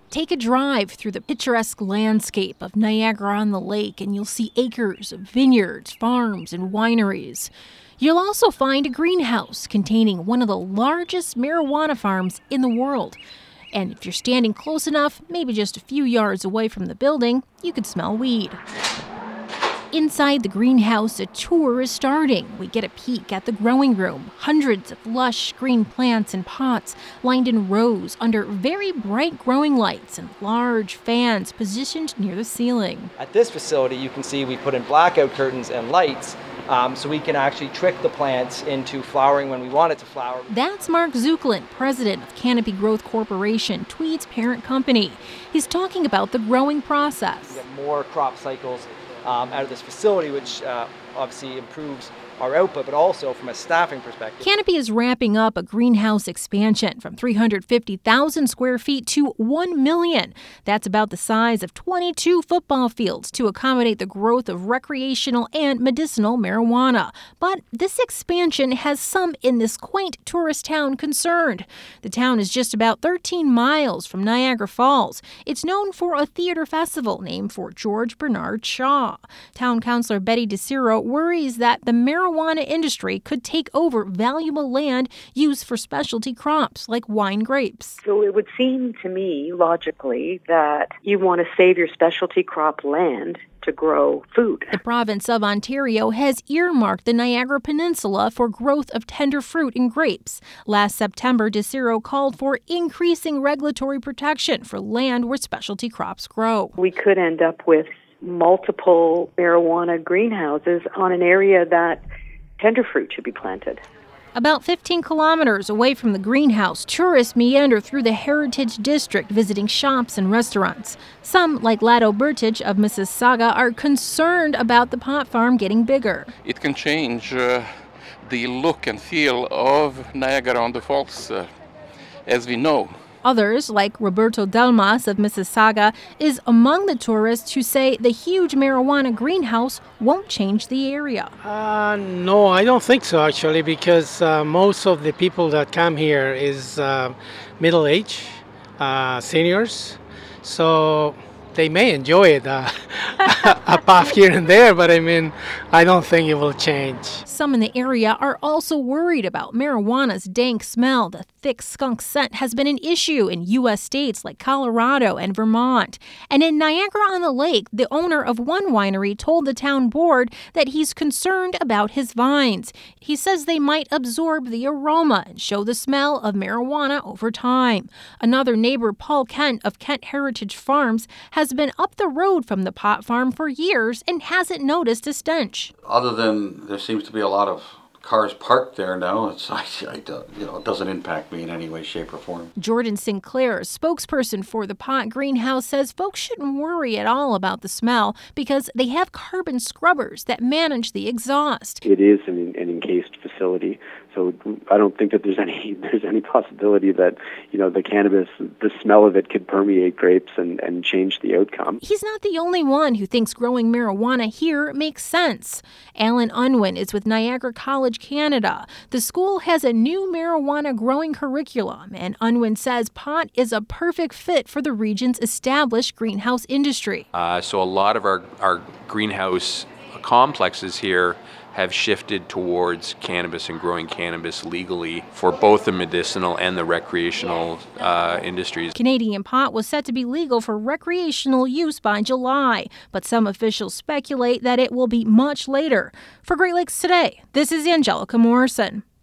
Take a drive through the picturesque landscape of Niagara-on-the-Lake and you'll see acres of vineyards, farms, and wineries. You'll also find a greenhouse containing one of the largest marijuana farms in the world. And if you're standing close enough, maybe just a few yards away from the building, you could smell weed. Inside the greenhouse, a tour is starting. We get a peek at the growing room. Hundreds of lush green plants in pots lined in rows under very bright growing lights and large fans positioned near the ceiling. At this facility, you can see we put in blackout curtains and lights so we can actually trick the plants into flowering when we want it to flower. That's Mark Zuclin, president of Canopy Growth Corporation, Tweed's parent company. He's talking about the growing process. We get more crop cycles out of this facility, which obviously improves our output, but also from a staffing perspective. Canopy is ramping up a greenhouse expansion from 350,000 square feet to 1 million. That's about the size of 22 football fields to accommodate the growth of recreational and medicinal marijuana. But this expansion has some in this quaint tourist town concerned. The town is just about 13 miles from Niagara Falls. It's known for a theater festival named for George Bernard Shaw. Town Councillor Betty DeCiro worries that the marijuana industry could take over valuable land used for specialty crops like wine grapes. So it would seem to me, logically, that you want to save your specialty crop land to grow food. The province of Ontario has earmarked the Niagara Peninsula for growth of tender fruit and grapes. Last September, DeCiro called for increasing regulatory protection for land where specialty crops grow. We could end up with multiple marijuana greenhouses on an area that tender fruit should be planted. About 15 kilometers away from the greenhouse, tourists meander through the Heritage District visiting shops and restaurants. Some, like Lado Bertich of Mississauga, are concerned about the pot farm getting bigger. It can change the look and feel of Niagara-on-the-Falls, as we know. Others, like Roberto Delmas of Mississauga, is among the tourists who say the huge marijuana greenhouse won't change the area. No, I don't think so, actually, because most of the people that come here is middle-aged, seniors, so they may enjoy it, a puff here and there, but I don't think it will change. Some in the area are also worried about marijuana's dank smell. The thick skunk scent has been an issue in U.S. states like Colorado and Vermont. And in Niagara-on-the-Lake, the owner of one winery told the town board that he's concerned about his vines. He says they might absorb the aroma and show the smell of marijuana over time. Another neighbor, Paul Kent of Kent Heritage Farms, has been up the road from the pot farm for years and hasn't noticed a stench. Other than there seems to be a lot of cars parked there now, it doesn't impact me in any way, shape, or form. Jordan Sinclair, spokesperson for the pot greenhouse, says folks shouldn't worry at all about the smell because they have carbon scrubbers that manage the exhaust. It is an encased facility, so I don't think that there's any possibility that the cannabis, the smell of it could permeate grapes and change the outcome. He's not the only one who thinks growing marijuana here makes sense. Alan Unwin is with Niagara College Canada. The school has a new marijuana growing curriculum, and Unwin says pot is a perfect fit for the region's established greenhouse industry. So a lot of our greenhouse complexes here have shifted towards cannabis and growing cannabis legally for both the medicinal and the recreational industries. Canadian pot was set to be legal for recreational use by July, but some officials speculate that it will be much later. For Great Lakes Today, this is Angelica Morrison.